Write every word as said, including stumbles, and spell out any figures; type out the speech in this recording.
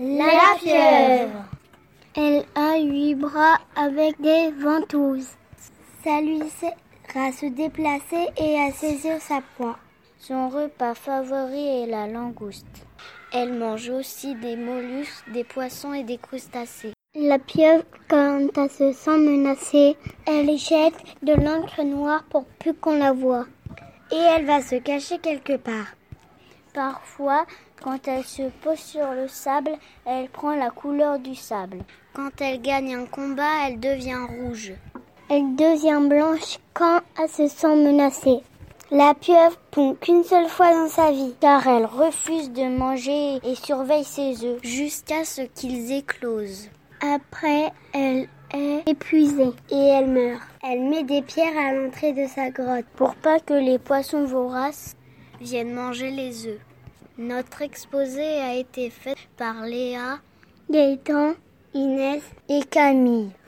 La pieuvre. Elle a huit bras avec des ventouses. Ça lui sert à se déplacer et à saisir sa proie. Son repas favori est la langouste. Elle mange aussi des mollusques, des poissons et des crustacés. La pieuvre, quand elle se sent menacée, elle jette de l'encre noire pour plus qu'on la voie. Et elle va se cacher quelque part. Parfois, quand elle se pose sur le sable, elle prend la couleur du sable. Quand elle gagne un combat, elle devient rouge. Elle devient blanche quand elle se sent menacée. La pieuvre pond qu'une seule fois dans sa vie, car elle refuse de manger et surveille ses œufs jusqu'à ce qu'ils éclosent. Après, elle est épuisée et elle meurt. Elle met des pierres à l'entrée de sa grotte pour pas que les poissons voraces viennent manger les œufs. Notre exposé a été fait par Léa, Gaëtan, Inès et Camille.